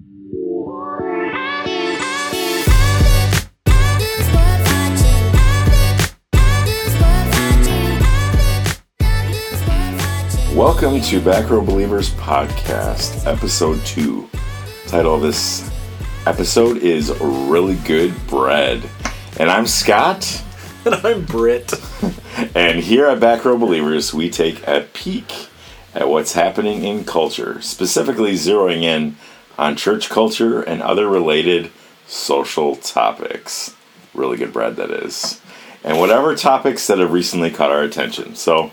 Welcome to Back Row Believers Podcast, Episode 2. Title of this episode is Really Good Bread. And I'm Scott. And I'm Britt. And here at Back Row Believers, we take a peek at what's happening in culture, specifically zeroing in on church culture and other related social topics. Really good bread, that is. And whatever topics that have recently caught our attention. So,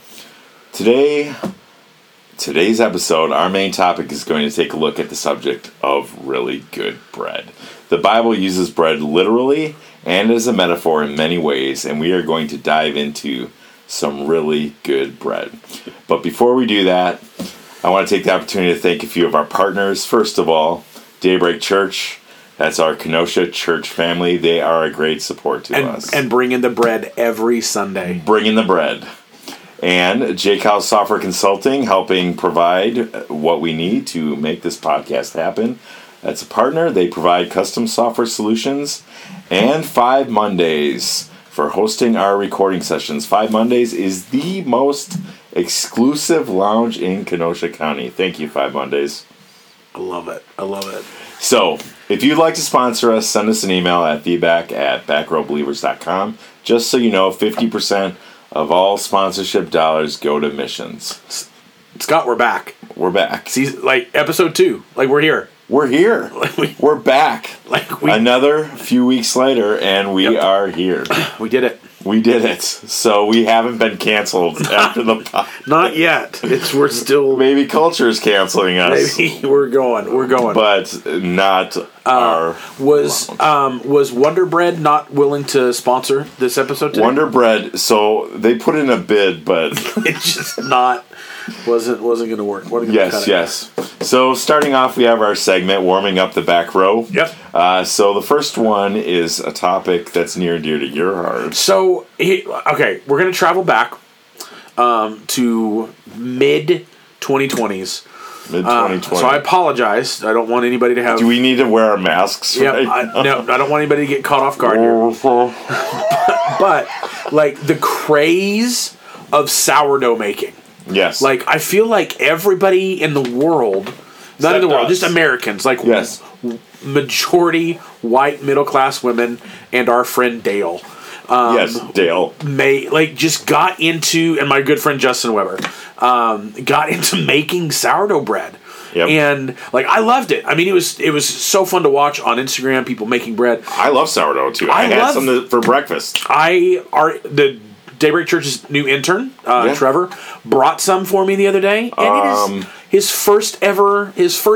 Today's episode, our main topic is going to take a look at the subject of really good bread. The Bible uses bread literally and as a metaphor in many ways, and we are going to dive into some really good bread. But before we do that, I want to take the opportunity to thank a few of our partners. First of all, Daybreak Church. That's our Kenosha church family. They are a great support to us. And bringing the bread every Sunday. Bringing the bread. And Jake House Software Consulting, helping provide what we need to make this podcast happen. That's a partner. They provide custom software solutions. And 5 Mondays for hosting our recording sessions. 5 Mondays is the most exclusive lounge in Kenosha County. Thank you, 5 Mondays. I love it. So, if you'd like to sponsor us, send us an email at feedback@backrowbelievers.com. Just so you know, 50% of all sponsorship dollars go to missions. Scott, we're back. We're back. See, like episode 2. Like we're here. We're here. We're back. Another few weeks later, and we are here. We did it. We did it. So we haven't been canceled after the Not yet. We're still. Maybe culture is canceling us. Maybe we're going. But not our. Was Wonder Bread not willing to sponsor this episode today? Wonder Bread. So they put in a bid, but it's just wasn't going to work. Yes. So starting off, we have our segment, Warming Up the Back Row. Yep. So the first one is a topic that's near and dear to your heart. So, okay, we're going to travel back to mid-2020s. Mid-2020. So I apologize. I don't want anybody to have... Do we need to wear our masks? Yeah, no, I don't want anybody to get caught off guard here. But, like, the craze of sourdough making. Yes. Like, I feel like everybody in the world, not in the world, just Americans, like majority white middle-class women and our friend Dale. Yes, Dale. Just got into, and my good friend Justin Weber, got into making sourdough bread. Yep. And, like, I loved it. I mean, it was so fun to watch on Instagram, people making bread. I love sourdough, too. I had some for breakfast. The Daybreak Church's new intern, Trevor, brought some for me the other day, and it is his first ever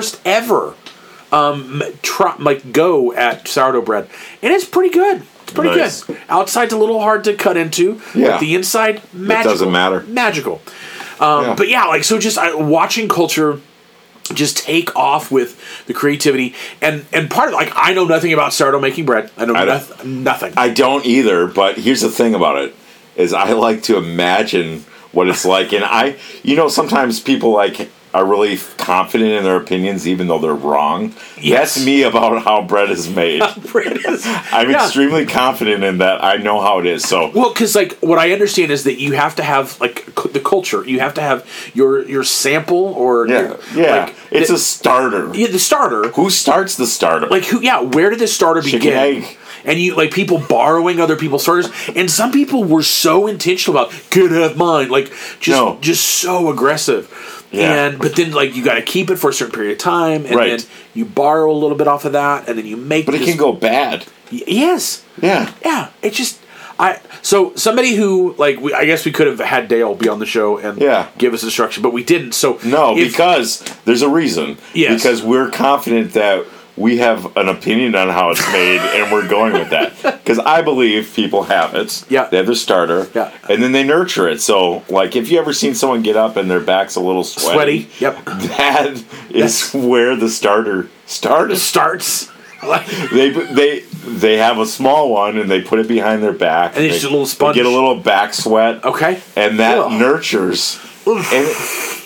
go at sourdough bread, and it's pretty good. It's pretty good. Outside's a little hard to cut into, but the inside, magical. It doesn't matter. Magical. But just watching culture just take off with the creativity, and part of it, I know nothing about sourdough making bread. I know nothing. I don't either, but here's the thing about it. Is I like to imagine what it's like, and sometimes people are really confident in their opinions, even though they're wrong. Yes. That's me about how bread is made. I'm extremely confident in that. I know how it is. So because what I understand is that you have to have the culture. You have to have your sample or it's a starter. Yeah, the starter. Who starts the starter? Where did this starter begin? Chicken egg. And you people borrowing other people's starters, and some people were so intentional about could have mine, just so aggressive. Yeah. But then you got to keep it for a certain period of time, and then you borrow a little bit off of that, and then you make. But it can go bad. Yes. Yeah. Yeah. It just So somebody who I guess we could have had Dale be on the show and give us instruction, but we didn't. So because there's a reason. Yes. Because we're confident that we have an opinion on how it's made, and we're going with that. Because I believe people have it. Yeah. They have their starter. Yeah. And then they nurture it. So, if you ever seen someone get up and their back's a little sweaty. Yep. That is where the starter starts. They have a small one, and they put it behind their back. And it's just a little sponge. They get a little back sweat. Okay. And that nurtures. And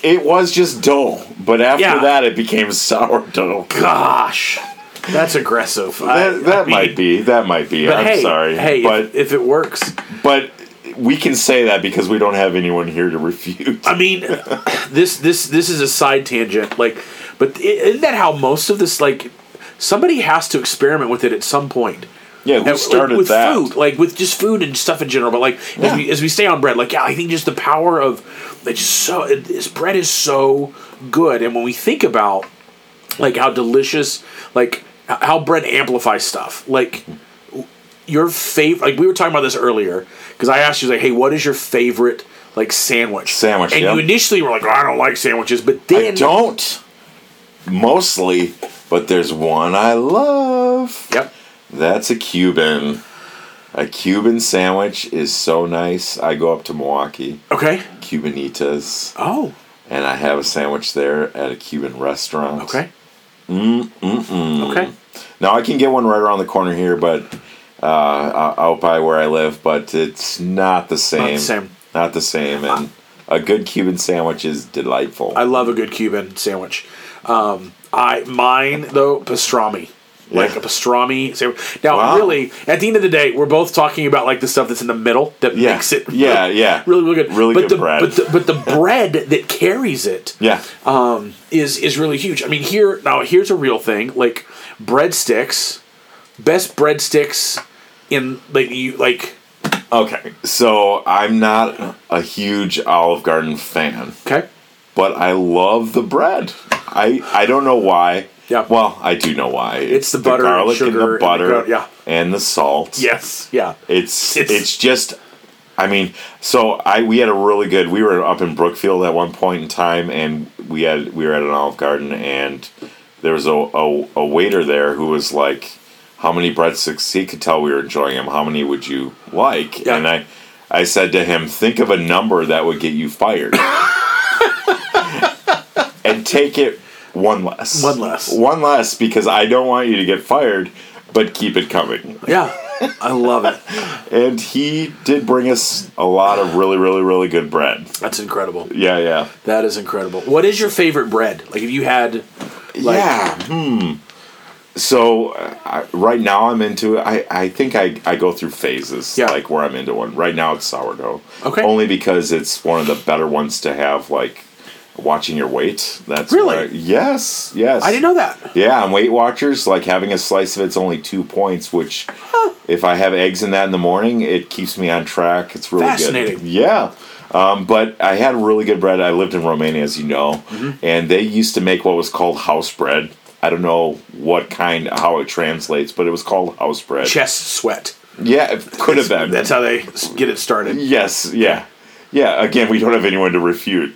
It was just dough, but after that, it became sourdough. Gosh, that's aggressive. That might be. I'm sorry. Hey, but if it works, but we can say that because we don't have anyone here to refute. I mean, this is a side tangent. But isn't that how most of this? Somebody has to experiment with it at some point. Yeah, who started with that? Food, with just food and stuff in general. But as we stay on bread, I think just the power of this bread is so good. And when we think about how delicious, how bread amplifies stuff, your favorite. We were talking about this earlier because I asked you hey, what is your favorite sandwich? Sandwich, and you initially were oh, I don't like sandwiches, but then I don't mostly, but there's one I love. Yep. That's a Cuban. A Cuban sandwich is so nice. I go up to Milwaukee. Okay. Cubanitas. Oh. And I have a sandwich there at a Cuban restaurant. Okay. Okay. Now I can get one right around the corner here, but out by where I live, but it's not the same. Not the same. And a good Cuban sandwich is delightful. I love a good Cuban sandwich. Mine though, pastrami. A pastrami sandwich. Now, really, at the end of the day, we're both talking about the stuff that's in the middle that makes it really good. Really good bread. But the bread that carries it is really huge. I mean, here's a real thing. Breadsticks, best breadsticks in Okay, so I'm not a huge Olive Garden fan. Okay. But I love the bread. I don't know why. Yeah. Well, I do know why. It's the butter, garlic, and sugar, and the butter, and the salt. Yes. Yeah. It's just. I mean, we had a really good. We were up in Brookfield at one point in time, and we were at an Olive Garden, and there was a waiter there who was like, "How many breadsticks?" He could tell we were enjoying them. How many would you like? Yeah. And I said to him, "Think of a number that would get you fired." And take it one less. One less, because I don't want you to get fired, but keep it coming. Yeah, I love it. And he did bring us a lot of really, really, really good bread. That's incredible. Yeah. That is incredible. What is your favorite bread? If you had... So, right now I'm into it. I think I go through phases, where I'm into one. Right now it's sourdough. Okay. Only because it's one of the better ones to have, watching your weight. That's really? Yes. I didn't know that. Yeah, on Weight Watchers, having a slice of it's only 2 points, which if I have eggs in that in the morning, it keeps me on track. It's really fascinating. Good. Yeah. But I had really good bread. I lived in Romania, as you know, and they used to make what was called house bread. I don't know how it translates, but it was called house bread. Chest sweat. Yeah, it could have been. That's how they get it started. Yes, yeah. Yeah, again, we don't have anyone to refute.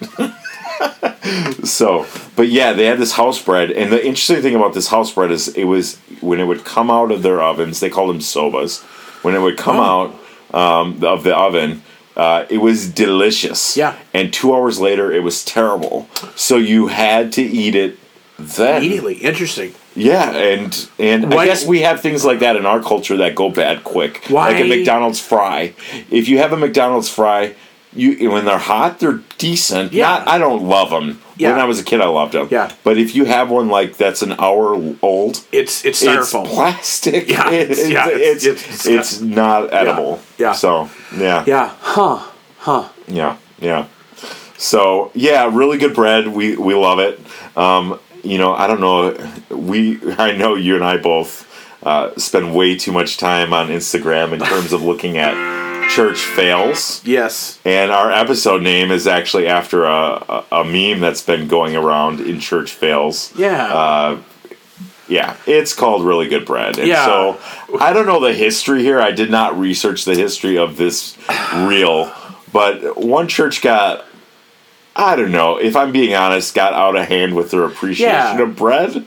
But they had this house bread, and the interesting thing about this house bread is it was when it would come out of their ovens, they called them sobas. When it would come out of the oven, it was delicious. Yeah. And 2 hours later, it was terrible. So you had to eat it then. Immediately. Interesting. Yeah, and I guess we have things like that in our culture that go bad quick. Why? Like a McDonald's fry. If you have a McDonald's fry, when they're hot, they're decent. Yeah. I don't love them. Yeah. When I was a kid, I loved them. Yeah. But if you have one that's an hour old, it's styrofoam. It's plastic. Yeah. It's not edible. Yeah. So yeah. Yeah. Huh. Yeah. So really good bread. We love it. I don't know. I know you and I both spend way too much time on Instagram in terms of looking at church fails. Yes. And our episode name is actually after a meme that's been going around in church fails. Yeah. It's called Really Good Bread. And so I don't know the history here. I did not research the history of this reel, but one church got, I don't know, if I'm being honest, got out of hand with their appreciation of bread.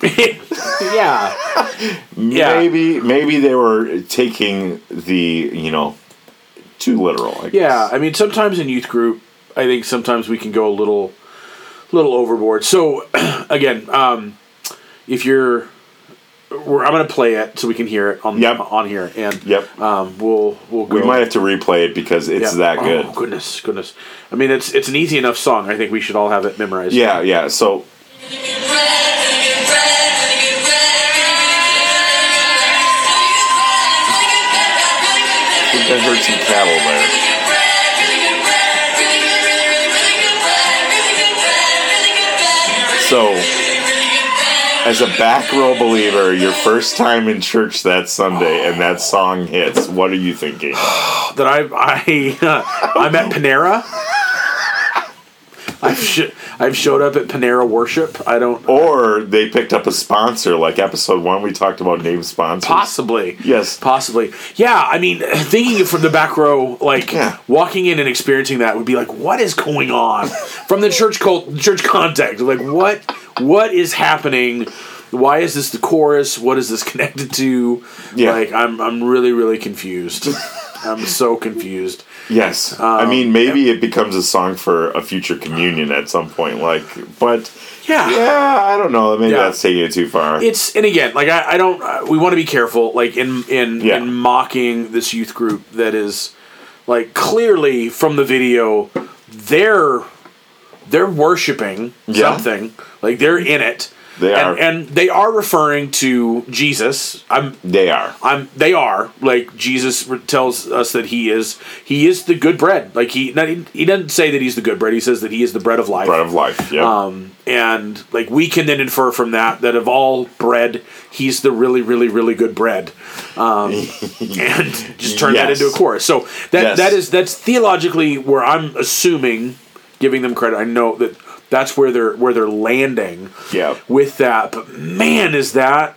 Maybe they were taking the, too literal, I guess. Yeah, I mean, sometimes in youth group, I think sometimes we can go a little overboard. So, again, if you're going to play it so we can hear it on here, and we'll go. We might have to replay it because it's that good. Oh, goodness! I mean, it's an easy enough song. I think we should all have it memorized. Yeah. So. I heard some cattle there. So, as a back row believer, your first time in church that Sunday and that song hits, what are you thinking? That I'm at Panera. I've showed up at Panera Worship. Or they picked up a sponsor, like episode 1. We talked about named sponsors. Possibly. Yes. Possibly. Yeah. I mean, thinking from the back row, walking in and experiencing that would be like, what is going on from the church context? Like, what is happening? Why is this the chorus? What is this connected to? Yeah. Like, I'm really, really confused. I'm so confused. Yes. I mean, maybe it becomes a song for a future communion at some point. But I don't know. Maybe that's taking it too far. And again, I don't. We want to be careful, in mocking this youth group that is, clearly from the video, they're worshiping something. They're in it. They are. And they are referring to Jesus. They are. They are. Jesus tells us that he is the good bread. He doesn't say that he's the good bread. He says that he is the bread of life. Bread of life, yeah. And we can then infer from that of all bread, he's the really, really, really good bread. And just turn that into a chorus. So that's theologically where I'm assuming, giving them credit. I know that's where they're landing with that. But man, is that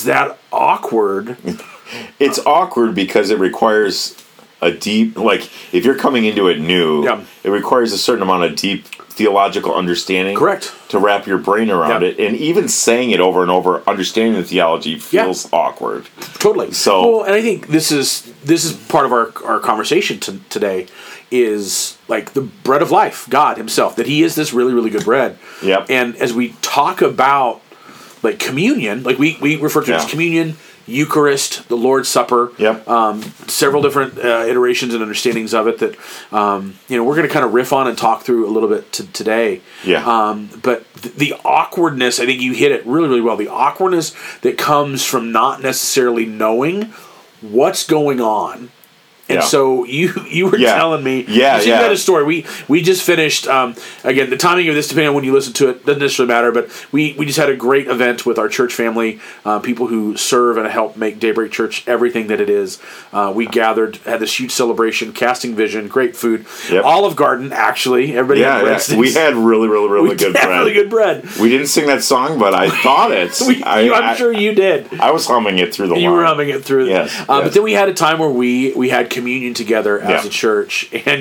awkward. It's awkward because it requires a deep, if you're coming into it new, it requires a certain amount of deep theological understanding. Correct. To wrap your brain around it. And even saying it over and over, understanding the theology feels awkward. Totally. So, and I think this is part of our conversation today is the bread of life, God himself, that he is this really, really good bread. Yep. And as we talk about communion, we refer to it as communion, Eucharist, the Lord's Supper. Yep. Several different iterations and understandings of it that we're going to kind of riff on and talk through a little bit today. Yeah. But the awkwardness, I think you hit it really, really well. The awkwardness that comes from not necessarily knowing what's going on. And so you were telling me, you had a story. We just finished, again, the timing of this, depending on when you listen to it, doesn't necessarily matter, but we just had a great event with our church family, people who serve and help make Daybreak Church everything that it is. We gathered, had this huge celebration, casting vision, great food. Yep. Olive Garden, actually. Everybody had breadsticks. We had really, really, really good bread. Really good bread. We didn't sing that song, but I thought it. I'm sure you did. I was humming it through the You were humming it through. Yes. But then we had a time where we had communion together as a church, and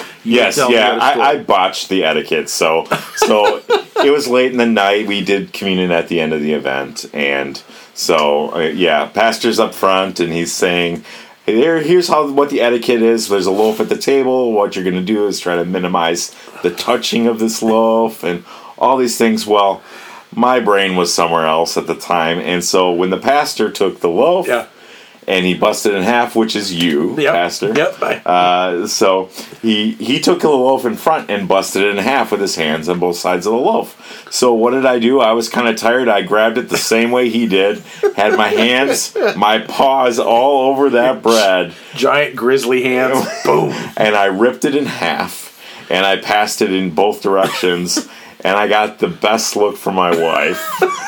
I botched the etiquette, so it was late in the night. We did communion at the end of the event, and so pastor's up front, and he's saying, hey, here's what the etiquette is. There's a loaf at the table. What you're going to do is try to minimize the touching of this loaf and all these things. Well, my brain was somewhere else at the time, and so when the pastor took the loaf and he busted it in half, which is you, Pastor. Yep. So he took the loaf in front and busted it in half with his hands on both sides of the loaf. So what did I do? I was kind of tired. I grabbed it the same way he did, had my hands, my paws all over that bread. Giant grizzly hands. Boom. And I ripped it in half, and I passed it in both directions, and I got the best look from my wife.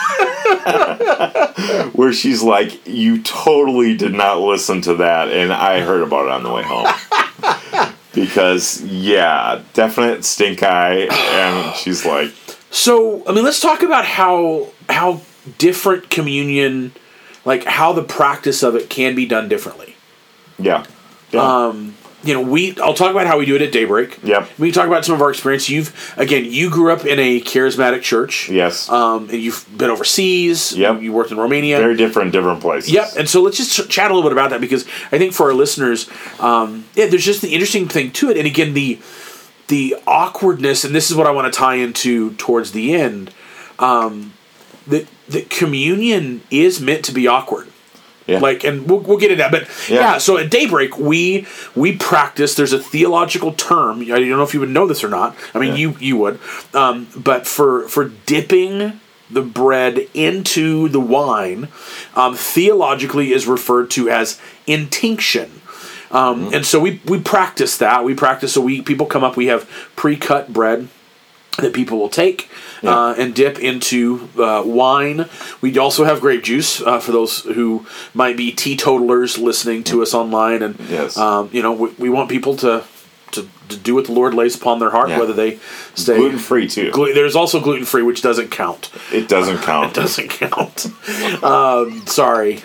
Where she's like, you totally did not listen to that, and I heard about it on the way home. Because, definite stink eye, and she's like... So, I mean, let's talk about how different communion, how the practice of it can be done differently. Yeah. I'll talk about how we do it at Daybreak. Yep. We can talk about some of our experience. You grew up in a charismatic church. Yes. And you've been overseas. Yep. You worked in Romania. Very different places. Yep. And so let's just chat a little bit about that, because I think for our listeners, there's just the interesting thing to it. And again, the awkwardness, and this is what I want to tie into towards the end, that that communion is meant to be awkward. Yeah. Like, and we'll get into that, but yeah. So at Daybreak, we practice. There's a theological term. I don't know if you would know this or not. I mean, you would, but for dipping the bread into the wine, theologically is referred to as intinction. And so we practice that. We practice. So people come up. We have pre-cut bread that people will take and dip into wine. We also have grape juice for those who might be teetotalers listening to us online. And we want people to do what the Lord lays upon their heart, whether they stay gluten-free too. There's also gluten-free, which doesn't count. It doesn't count. It doesn't count. Sorry.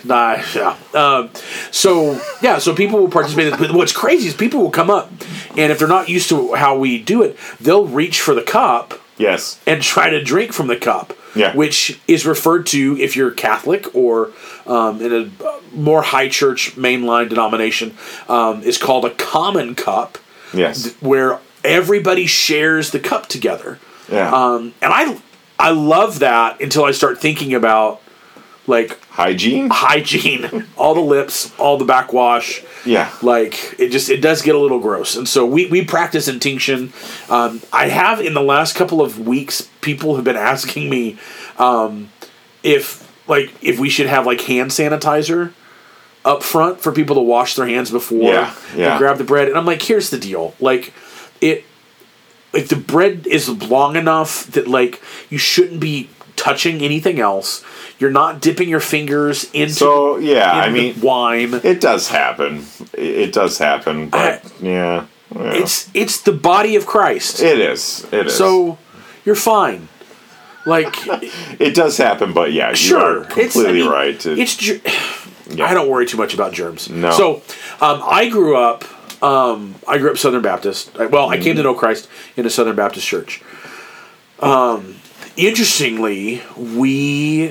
So people will participate. But what's crazy is people will come up, and if they're not used to how we do it, they'll reach for the cup. Yes. And try to drink from the cup. Yeah. Which is referred to, if you're Catholic or in a more high church mainline denomination, is called a common cup. Yes. Where everybody shares the cup together. Yeah. And I love that until I start thinking about like hygiene, all the lips, all the backwash. Yeah. Like it does get a little gross. And so we practice intinction. I have in the last couple of weeks, people have been asking me if we should have like hand sanitizer up front for people to wash their hands before they grab the bread. And I'm like, here's the deal. Like the bread is long enough that like you shouldn't be touching anything else. You're not dipping your fingers into wine. It does happen. But it's the body of Christ. It is. So you're fine. Like it does happen, but you are completely right. I don't worry too much about germs. No. So I grew up Southern Baptist. I came to know Christ in a Southern Baptist church. Interestingly, we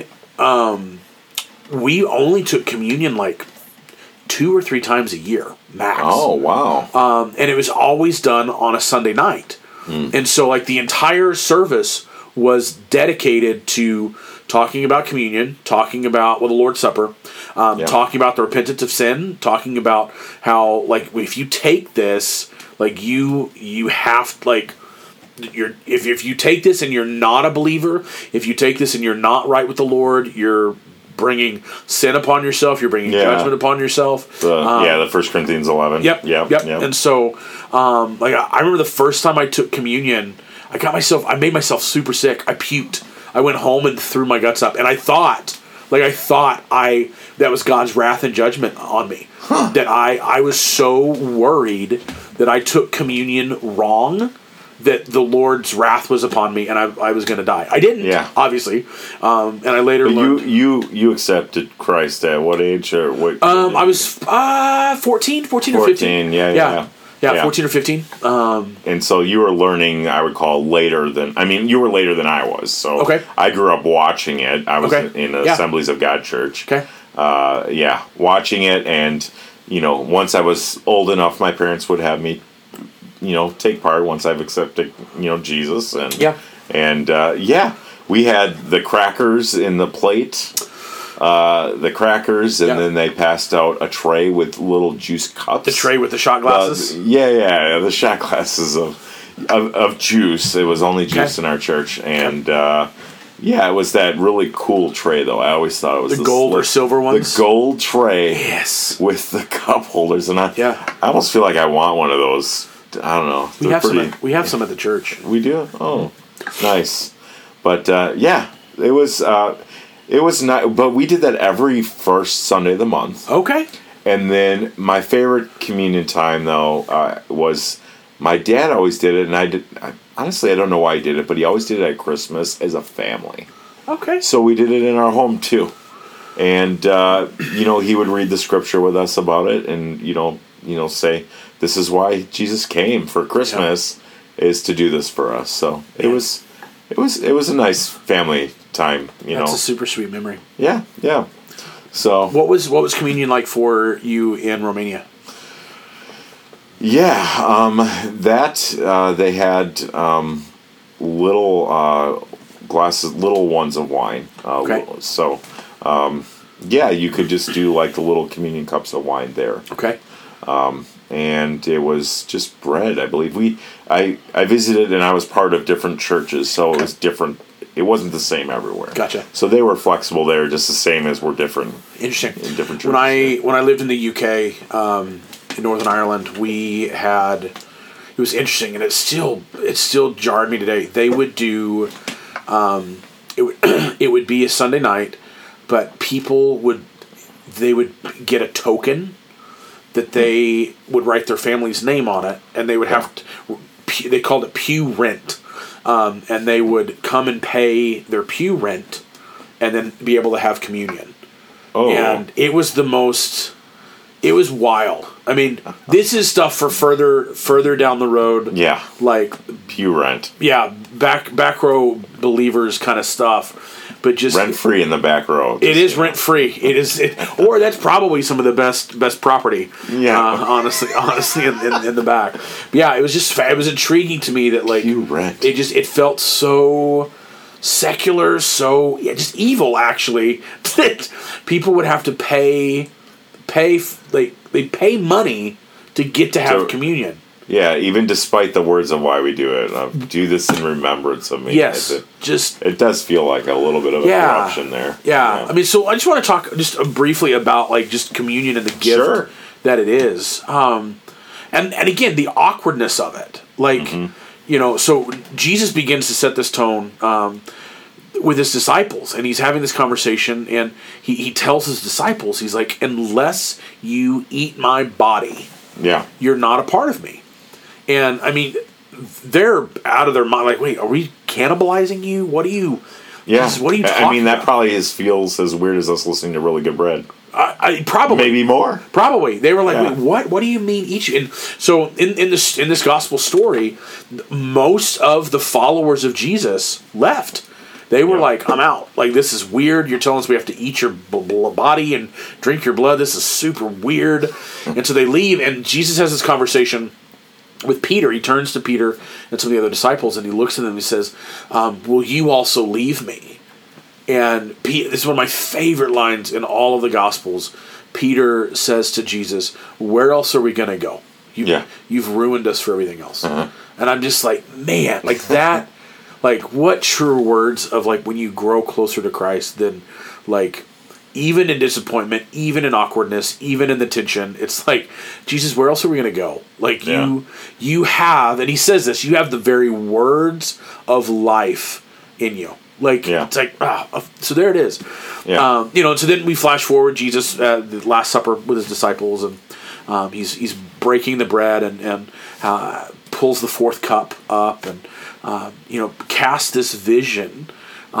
only took communion like 2 or 3 times a year max. Oh wow! And it was always done on a Sunday night, and so like the entire service was dedicated to talking about communion, talking about the Lord's Supper, talking about the repentance of sin, talking about how like if you take this, like you have like. If you take this and you're not a believer, if you take this and you're not right with the Lord, you're bringing sin upon yourself. You're bringing judgment upon yourself. The 1 Corinthians 11. Yep. And so, I remember the first time I took communion, I made myself super sick. I puked. I went home and threw my guts up, and I thought that was God's wrath and judgment on me. That I was so worried that I took communion wrong, that the Lord's wrath was upon me and I was going to die. I didn't, obviously. And I later learned... You accepted Christ at what age? Or what? I was 14 or 15. Yeah, 14 or 15. And so you were learning, I would call, later than... I mean, you were later than I was. So I grew up watching it. I was in the Assemblies of God Church. Okay. Watching it. And, once I was old enough, my parents would have me take part once I've accepted, Jesus. And we had the crackers in the plate, and then they passed out a tray with little juice cups. The tray with the shot glasses? The shot glasses of juice. It was only juice in our church. And, it was that really cool tray, though. I always thought it was the gold or silver ones. The gold tray, with the cup holders, and I almost feel like I want one of those. I don't know. We have some at the church. We do. Oh, nice. But it was not. But we did that every first Sunday of the month. Okay. And then my favorite communion time though was my dad always did it, and I honestly don't know why he did it, but he always did it at Christmas as a family. Okay. So we did it in our home too, and he would read the scripture with us about it, and say, this is why Jesus came for Christmas, is to do this for us. So it was a nice family time. That's a super sweet memory. Yeah. So what was communion like for you in Romania? Yeah, they had little glasses, little ones of wine. Okay. So, yeah, you could just do like the little communion cups of wine there. Okay. And it was just bread, I believe. I visited and I was part of different churches, so it was different. It wasn't the same everywhere. Gotcha. So they were flexible there, just the same as we're different. Interesting. In different churches. When I lived in the UK, in Northern Ireland, we had. It was interesting, and it still jarred me today. They would do. It would be a Sunday night, but people would get a token that they would write their family's name on it, and they would have to, they called it pew rent, and they would come and pay their pew rent, and then be able to have communion. Oh, and it was it was wild. I mean, this is stuff for further down the road. Yeah, like pew rent. Yeah, back row believers kind of stuff. But just rent free in the back row. It is rent free. Or that's probably some of the best property. Yeah, honestly, in the back. But yeah, it was intriguing to me that like pew rent. It felt so secular, so just evil actually that people would have to pay they pay money to get to have communion. Yeah, even despite the words of why we do it. Do this in remembrance of me. Yes. It does feel like a little bit of a corruption there. Yeah. I mean, so I just want to talk just briefly about like just communion and the gift that it is. And again, the awkwardness of it. Like, so Jesus begins to set this tone with his disciples, and he's having this conversation, and he tells his disciples, he's like, unless you eat my body, you're not a part of me. And I mean, they're out of their mind. Like, wait, are we cannibalizing you? What are you? Yeah, what are you talking I mean, that about? probably feels as weird as us listening to Really Good Bread. I probably maybe more. Probably they were like, wait, what? What do you mean each? And so in this gospel story, most of the followers of Jesus left. They were like, I'm out. Like, this is weird. You're telling us we have to eat your body and drink your blood. This is super weird. And so they leave, and Jesus has this conversation with Peter. He turns to Peter and some of the other disciples, and he looks at them and he says, will you also leave me? And this is one of my favorite lines in all of the Gospels. Peter says to Jesus, where else are we going to go? You've ruined us for everything else. And I'm just like, man, like that... Like, what truer words of, like, when you grow closer to Christ than, like, even in disappointment, even in awkwardness, even in the tension, it's like, Jesus, where else are we going to go? Like, you have, and he says this, you have the very words of life in you. Like, it's like, so there it is. Yeah. And so then we flash forward, Jesus, the Last Supper with his disciples, and he's breaking the bread and pulls the fourth cup up and, cast this vision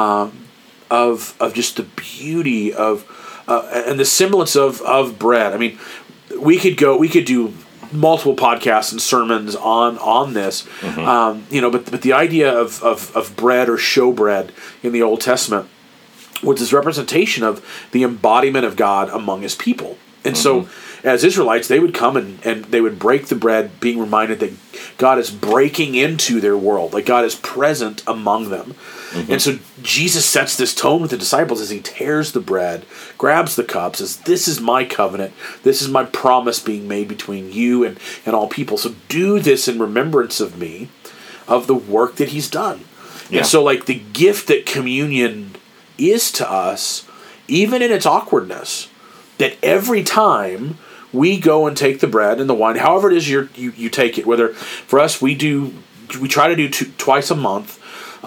of just the beauty of and the semblance of bread. I mean, we could do multiple podcasts and sermons on this, but the idea of bread or showbread in the Old Testament was this representation of the embodiment of God among his people. And so as Israelites, they would come and they would break the bread, being reminded that God is breaking into their world, like God is present among them. And so Jesus sets this tone with the disciples as he tears the bread, grabs the cup, says, this is my covenant, this is my promise being made between you and all people. So do this in remembrance of me, of the work that he's done. And so like the gift that communion is to us, even in its awkwardness, that every time we go and take the bread and the wine, however it is you take it, whether for us we try to do twice a month,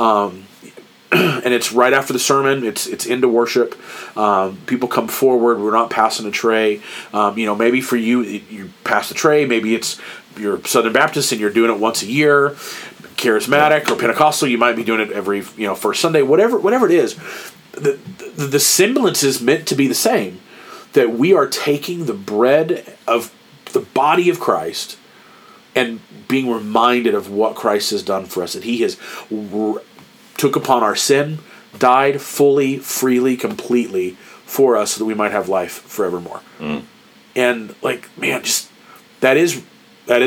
and it's right after the sermon, it's into worship, people come forward, we're not passing a tray, maybe for you pass the tray, maybe you're Southern Baptist and you're doing it once a year, Charismatic or Pentecostal, you might be doing it every first Sunday, whatever it is, the semblance is meant to be the same. That we are taking the bread of the body of Christ and being reminded of what Christ has done for us. That he has took upon our sin, died fully, freely, completely for us so that we might have life forevermore. And like, man, just that is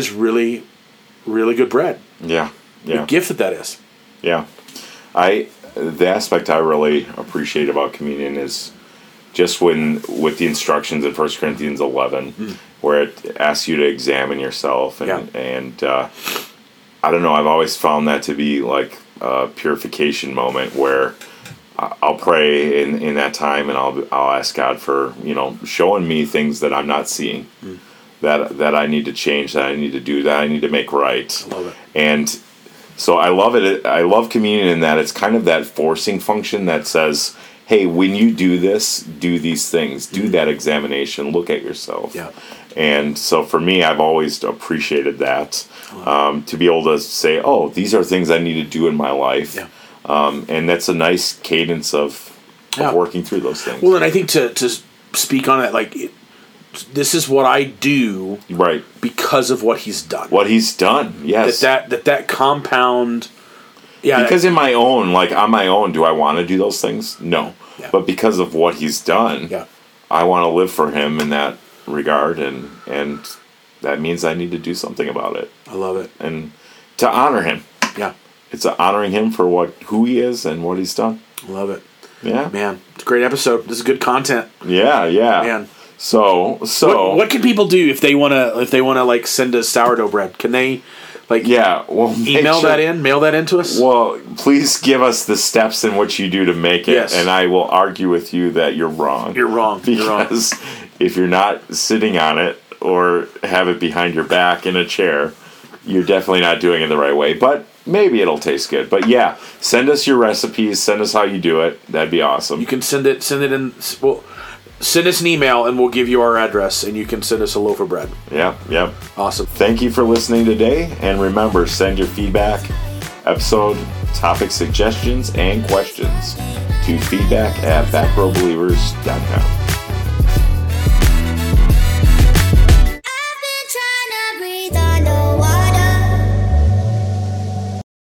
really, really good bread. Yeah. The gift that is. Yeah. the aspect I really appreciate about communion is just with the instructions in 1 Corinthians 11, where it asks you to examine yourself. And I don't know, I've always found that to be like a purification moment where I'll pray in that time, and I'll ask God for, showing me things that I'm not seeing, that I need to change, that I need to do, that I need to make right. I love it. And so I love it. I love communion in that it's kind of that forcing function that says, hey, when you do this, do these things, do that examination, look at yourself. Yeah. And so for me, I've always appreciated that, to be able to say, oh, these are things I need to do in my life. Yeah. And that's a nice cadence of working through those things. Well, and I think to speak on it, this is what I do, right? Because of what he's done. What he's done, yes. That compound. Yeah. Because on my own, do I want to do those things? No. Yeah. But because of what he's done, I want to live for him in that regard, and that means I need to do something about it. I love it. And to honor him. Yeah. It's honoring him for who he is and what he's done. I love it. Yeah. Man, it's a great episode. This is good content. Yeah. Man. So what can people do if they wanna send us sourdough bread? Can they mail that in to us? Well, please give us the steps in which you do to make it, and I will argue with you that you're wrong. You're wrong. Because if you're not sitting on it or have it behind your back in a chair, you're definitely not doing it the right way. But maybe it'll taste good. But yeah, send us your recipes. Send us how you do it. That'd be awesome. You can send it in. Well, send us an email and we'll give you our address, and you can send us a loaf of bread. Yep. Awesome. Thank you for listening today, and remember, send your feedback, episode, topic suggestions, and questions to feedback@backrowbelievers.com.